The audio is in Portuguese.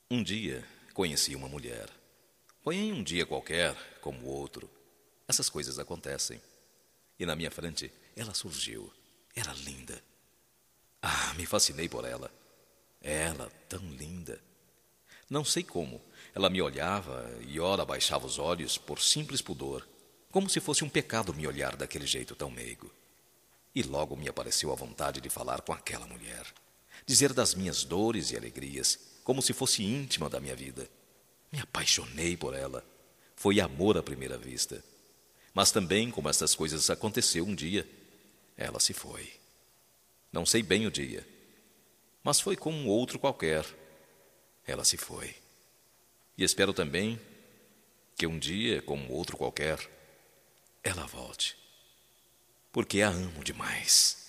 Um dia, conheci uma mulher. Foi em um dia qualquer, como o outro. Essas coisas acontecem. E na minha frente, ela surgiu. Era linda. Ah, me fascinei por ela. Ela, tão linda. Não sei como. Ela me olhava e ora baixava os olhos por simples pudor, como se fosse um pecado me olhar daquele jeito tão meigo. E logo me apareceu a vontade de falar com aquela mulher, dizer das minhas dores e alegrias, como se fosse íntima da minha vida. Me apaixonei por ela. Foi amor à primeira vista. Mas também, como estas coisas aconteceu um dia, ela se foi. Não sei bem o dia, mas foi como um outro qualquer. Ela se foi. E espero também que um dia, como outro qualquer, ela volte, porque a amo demais.